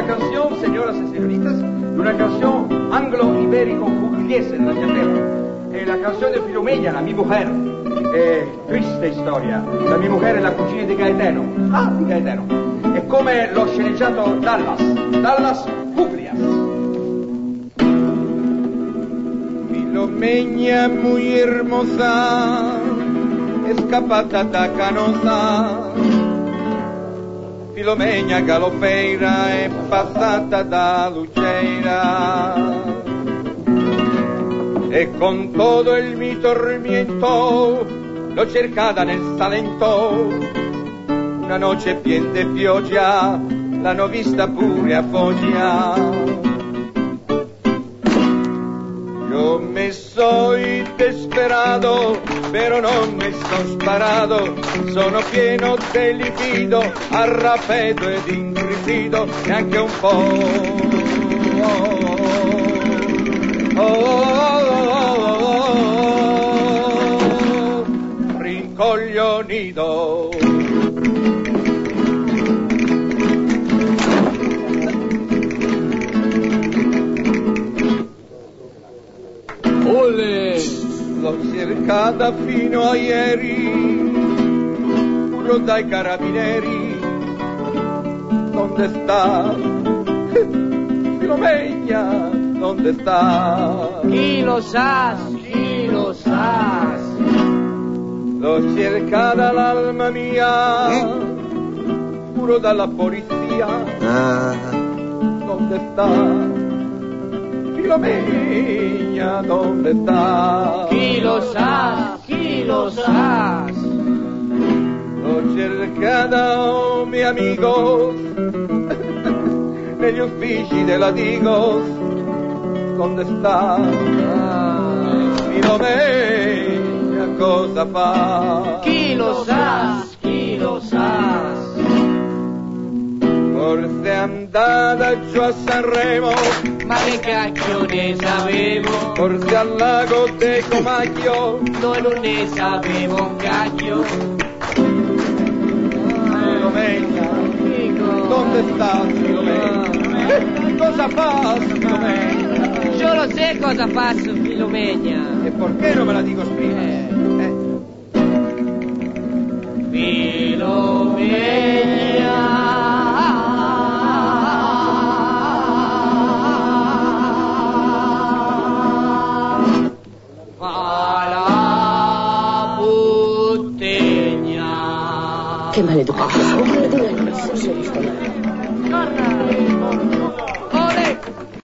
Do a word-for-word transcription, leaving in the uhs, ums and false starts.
canción, señoras y señoritas, de una canción anglo-ibérico-pugliese de la mia terra. È la canzone di Filomena, la mia mujer. È triste storia. La mia mujer è la cugina di Gaetano. Ah, di Gaetano. È come l'ho sceneggiato Dallas. Dallas Puglias. Filomena muy hermosa, escapata da Canosa. Filomena galopera è passata da Luceira. E con todo el mi tormento l'ho cercata nel Salento. Una noche pien de pioggia l'hanno vista pure a Foggia. Yo me soy desperado, pero non me son sparato. Sono pieno de liquido, arrabbiato ed ingrifido, e anche un po'. Oh, oh, oh, oh, oh, oh, rincoglionito. Ole! L'ho cercata fino a ieri, pure dai carabinieri. Donde sta? Filomena, donde sta? Chi lo sa, chi lo sa. L'ho cercata l'alma mia, pure dalla polizia. Donde sta? Filomena, donde sta? Chi lo sa, chi lo sa. L'ho cercata, oh, mi amigo, negli uffici della Digos. Donde sta? Filomena, cosa fa? Chi lo sa, chi lo sa. Forse è andata giù a Sanremo, ma che cacchio ne sapevo? Forse al lago de Comacchio, noi non ne sapevo un cacchio. Filomena, dove sta Filomena? Cosa fa Filomena? Io lo so cosa fa su Filomena. E perché non me la dico prima? Eh. Eh. Filomena. Che maleducato, oh, maledetto, non si riesce a